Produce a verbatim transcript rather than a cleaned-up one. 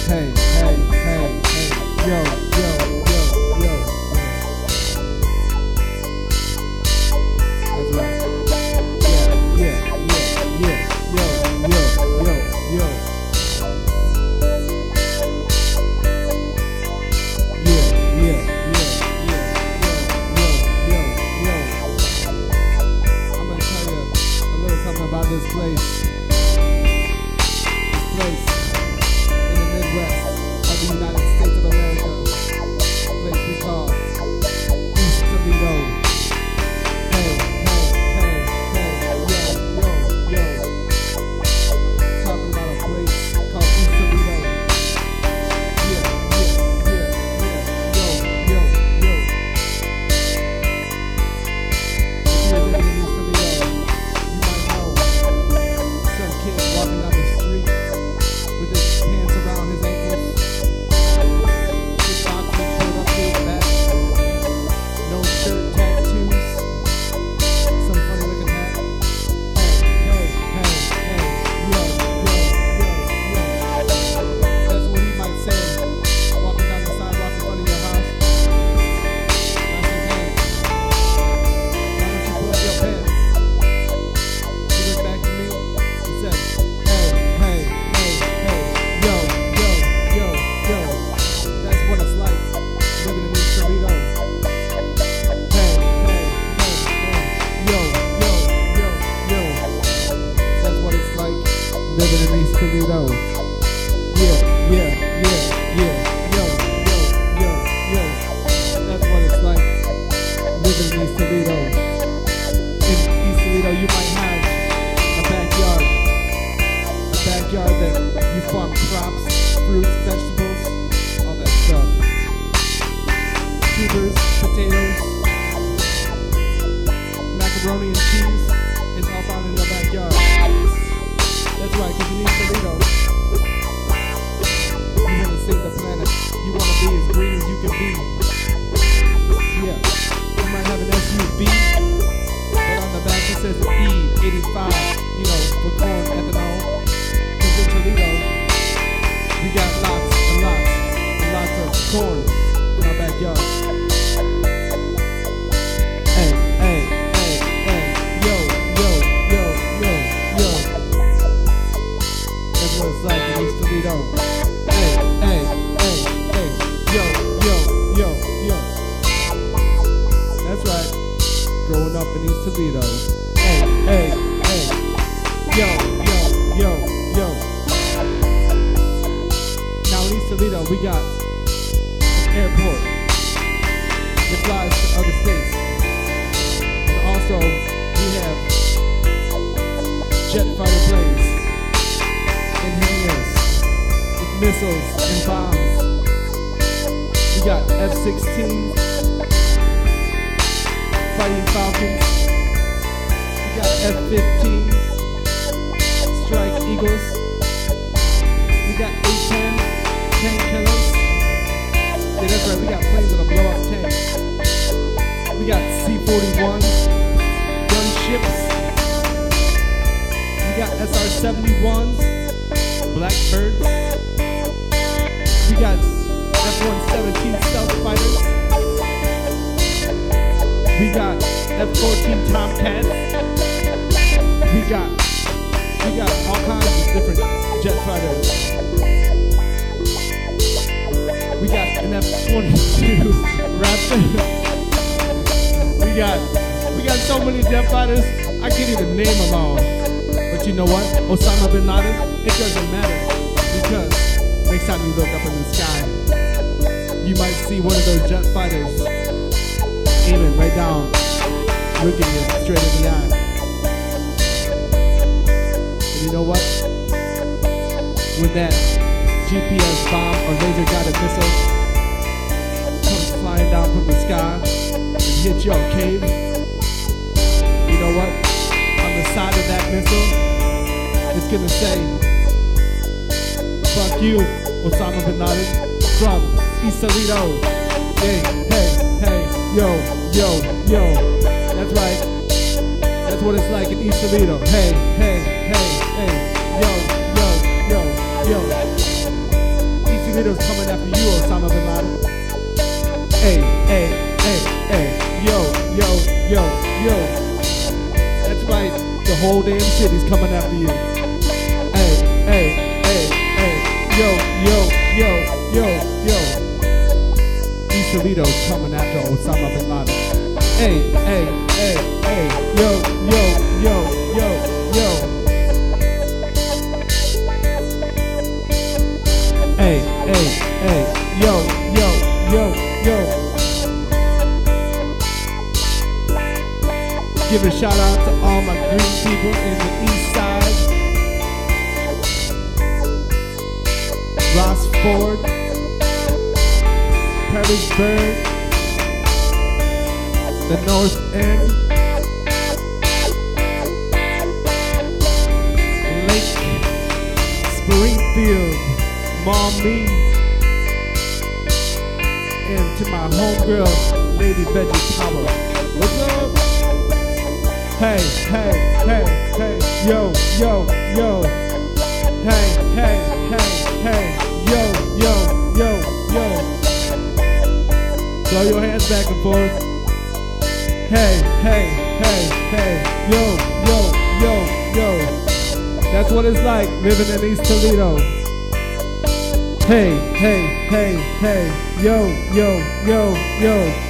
hey, hey, hey, hey, yo, yo, yo, yo. That's right. Yeah, yeah, yeah, yeah, yo, yo, yo, yo. Yeah, yeah, yeah, yeah, yo, yo, yo, yo. I'm gonna tell you a little something about this place. This place in the Midwest of the United States of America. A place we call East Toledo. Hey, hey, hey, hey, yo, yo, yo. Talking about a place called East Toledo. Yeah, yeah, yeah, yeah, yo, yo, yo. If you're living in East Toledo, you might know some kid walking down the street with his pants around his ankles, his boxers pulled up to his back, no shirt, tattoos, some funny looking hat. Hey, hey, hey, hey, yo, yo, yo, yo. That's what he might say, walking down the sidewalk in front of your house. I say, hey, why don't you pull up your pants? He looked back to me and said, hey, hey, hey, hey, yo, yo, yo, yo. That's what it's like living in East Toledo. Hey, hey, hey, hey, yo, yo, yo, yo. That's what it's like living in East Toledo. Yeah, yeah, yeah, yeah, yo, yo, yo, yo. That's what it's like living in East Toledo. In East Toledo, you might have a backyard, a backyard that you farm crops, fruits, vegetables, all that stuff. Tubers, potatoes, macaroni and cheese. It's all found in your backyard. That's right, because in East Toledo, you want to save the planet. You want to be as green as you can be. Yeah, you might have an S U V, but on the back it says E eighty-five, you know, for corn ethanol. Because in Toledo, we got lots and lots and lots of corn in our backyard. Hey, hey, hey, hey, yo, yo, yo, yo, yo. That's what it's like in East Toledo. Hey, hey, hey, hey, yo, yo, yo, yo. That's right, growing up in East Toledo. Hey, hey, hey, yo, yo, yo, yo. Now in East Toledo, we got an airport that flies to other states. And also, we have jet fighter planes and hangars with missiles and bombs. We got F sixteens, fighting Falcons. We got F fifteens, Strike Eagles. We got A ten, tank killers. Yeah, that's right, we got planes that'll blow up tanks. We got C forty-ones, gunships. We got S R seventy-ones, Blackbirds. We got F one seventeen stealth fighters. We got F fourteen Tomcats. We got, we got all kinds of different jet fighters. We got an F twenty-two Raptor. We got, we got so many jet fighters, I can't even name them all. But you know what? Osama bin Laden, it doesn't matter. Because next time you look up in the sky, you might see one of those jet fighters aiming right down, looking you straight in the eye. And you know what? When that G P S bomb or laser guided missile comes flying down from the sky and hits your cave, you know what? On the side of that missile, it's gonna say, fuck you, Osama bin Laden, from East Toledo. Hey, hey, hey, yo, yo, yo. That's right. That's what it's like in East Toledo. Hey, hey, hey, hey, yo, yo, yo, yo. East coming after you. Hey, hey, hey, hey, yo, yo, yo, yo, yo. East Toledo's coming after Osama bin Laden. Hey, hey, hey, hey, yo, yo, yo, yo, yo. Hey, hey, hey, yo, yo, yo, yo. Give a shout out to all my green people in the east side. Rossford, Perrysburg, the North End, Lake, Springfield, Maumee, and to my homegirl, Lady Veggie Power. What's up? Hey, hey, hey, hey, yo, yo, yo. Hey, hey, hey, hey, yo, yo, yo, yo. Throw your hands back and forth. Hey, hey, hey, hey, yo, yo, yo, yo. That's what it's like living in East Toledo. Hey, hey, hey, hey, yo, yo, yo, yo.